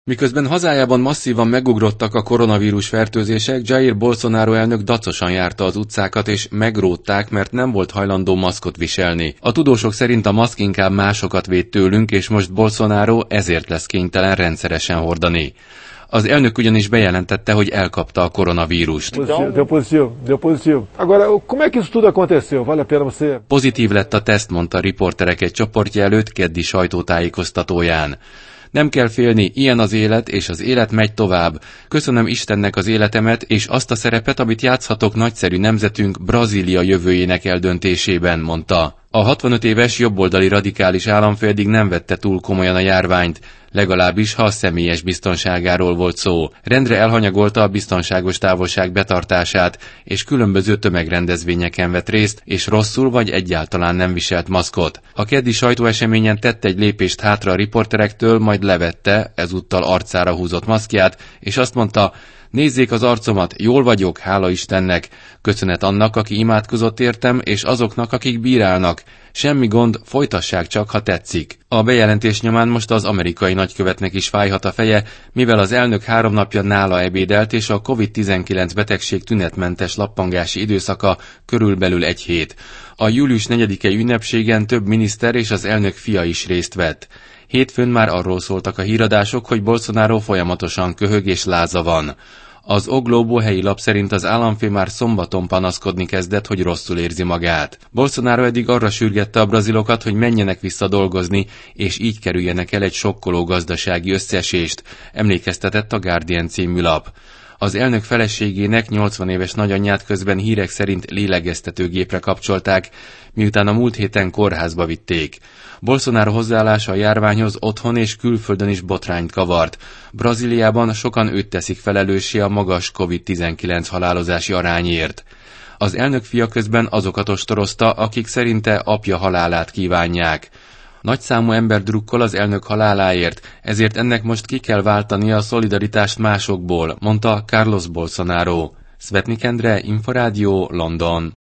Miközben hazájában masszívan megugrottak a koronavírus fertőzések, Jair Bolsonaro elnök dacosan járta az utcákat, és megrótták, mert nem volt hajlandó maszkot viselni. A tudósok szerint a maszk inkább másokat véd tőlünk, és most Bolsonaro ezért lesz kénytelen rendszeresen hordani. Az elnök ugyanis bejelentette, hogy elkapta a koronavírust. Pozitív lett a teszt, mondta a riporterek egy csoportja előtt keddi sajtótájékoztatóján. Nem kell félni, ilyen az élet, és az élet megy tovább. Köszönöm Istennek az életemet, és azt a szerepet, amit játszhatok nagyszerű nemzetünk Brazília jövőjének eldöntésében, mondta. A 65 éves jobboldali radikális államfő eddig nem vette túl komolyan a járványt, legalábbis ha a személyes biztonságáról volt szó. Rendre elhanyagolta a biztonságos távolság betartását, és különböző tömegrendezvényeken vett részt, és rosszul vagy egyáltalán nem viselt maszkot. A keddi sajtóeseményen tett egy lépést hátra a riporterektől, majd levette, ezúttal arcára húzott maszkját, és azt mondta: nézzék az arcomat, jól vagyok, hála Istennek. Köszönet annak, aki imádkozott értem, és azoknak, akik bírálnak. Semmi gond, folytassák csak, ha tetszik. A bejelentés nyomán most az amerikai nagykövetnek is fájhat a feje, mivel az elnök 3 napja nála ebédelt, és a COVID-19 betegség tünetmentes lappangási időszaka körülbelül 1 hét. A július 4-i ünnepségen több miniszter és az elnök fia is részt vett. Hétfőn már arról szóltak a híradások, hogy Bolsonaro folyamatosan köhög és láza van. Az O Globo helyi lap szerint az államfő már szombaton panaszkodni kezdett, hogy rosszul érzi magát. Bolsonaro eddig arra sürgette a brazilokat, hogy menjenek vissza dolgozni, és így kerüljenek el egy sokkoló gazdasági összeesést, emlékeztetett a Guardian című lap. Az elnök feleségének, 80 éves nagyanyját közben hírek szerint lélegeztetőgépre kapcsolták, miután a múlt héten kórházba vitték. Bolsonaro hozzáállása a járványhoz otthon és külföldön is botrányt kavart. Brazíliában sokan őt teszik felelőssé a magas COVID-19 halálozási arányért. Az elnök fia közben azokat ostorozta, akik szerinte apja halálát kívánják. Nagyszámú ember drukkol az elnök haláláért, ezért ennek most ki kell váltania a szolidaritást másokból, mondta Carlos Bolsonaro. Szvetnik Endre, Inforádió, London.